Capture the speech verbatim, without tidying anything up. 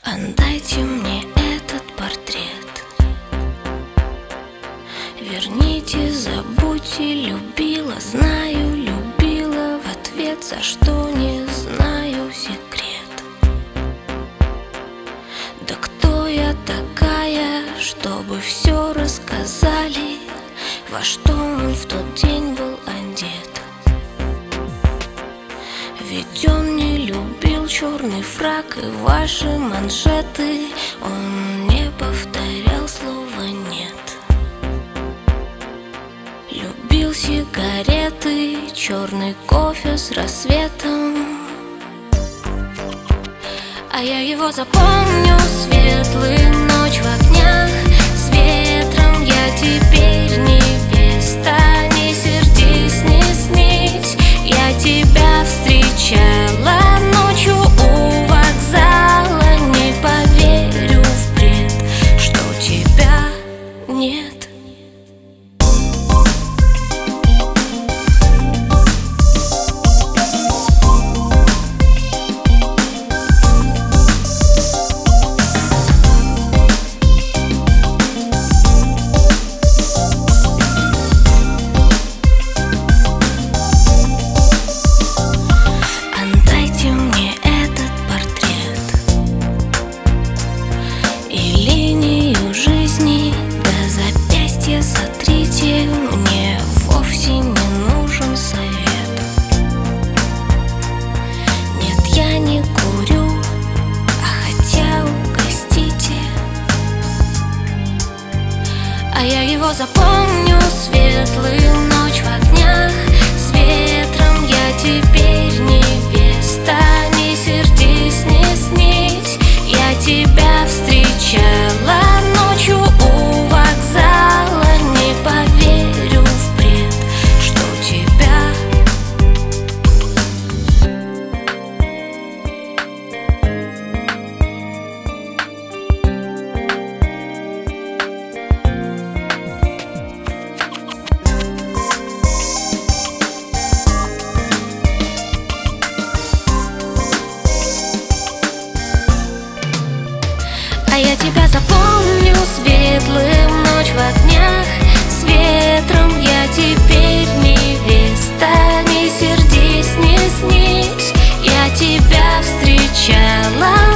Отдайте мне этот портрет, верните, забудьте, любила, знаю, любила, в ответ за что не знаю секрет. Да кто я такая, чтобы все рассказали, во что он в тот день был одет? Ведь он не любил черный фрак и ваши манжеты, он не повторял слова «нет». Любил сигареты, черный кофе с рассветом, а я его запомню светлую ночь в огнях. С ветром я теперь невеста, не сердись, не снись. Я тебя встречала ночью у вокзала, не поверю в бред, что тебя нет. Сотрите, мне вовсе не нужен совет. Нет, я не курю, а хотя угостите. А я его запомню светлую ночь в огнях. С ветром я теперь невеста, не сердись, не снись. Я тебя встречала ночью у вокзала, не поверю в бред, что тебя. А я тебя запомню светлым ночь в огнях. С ветром я теперь невеста, не сердись, не снись. Я тебя встречала